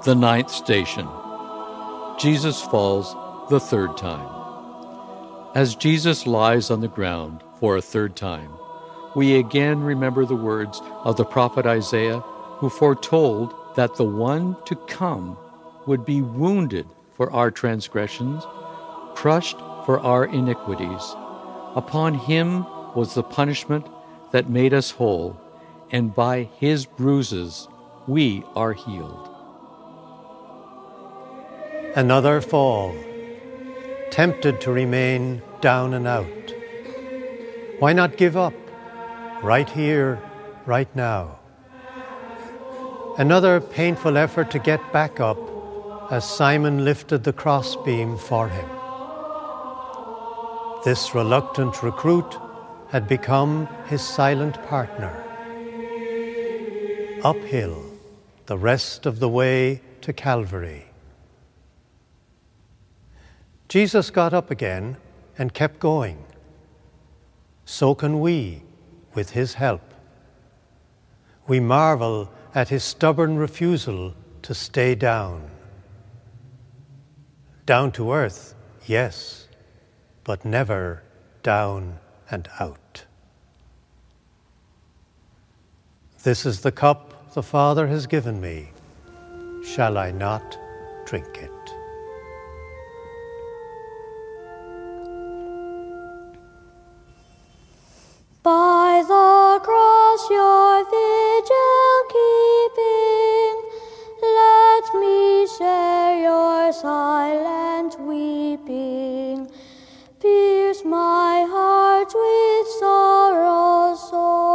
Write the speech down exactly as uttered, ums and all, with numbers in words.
The ninth station. Jesus falls the third time. As Jesus lies on the ground for a third time, we again remember the words of the prophet Isaiah, who foretold that the one to come would be wounded for our transgressions, crushed for our iniquities. Upon him was the punishment that made us whole, and by his bruises we are healed. Another fall, tempted to remain down and out. Why not give up, right here, right now? Another painful effort to get back up as Simon lifted the crossbeam for him. This reluctant recruit had become his silent partner. Uphill, the rest of the way to Calvary. Jesus got up again and kept going. So can we, with his help. We marvel at his stubborn refusal to stay down. Down to earth, yes, but never down and out. This is the cup the Father has given me. Shall I not drink it? By the cross your vigil keeping, let me share your silent weeping. Pierce my heart with sorrow sore.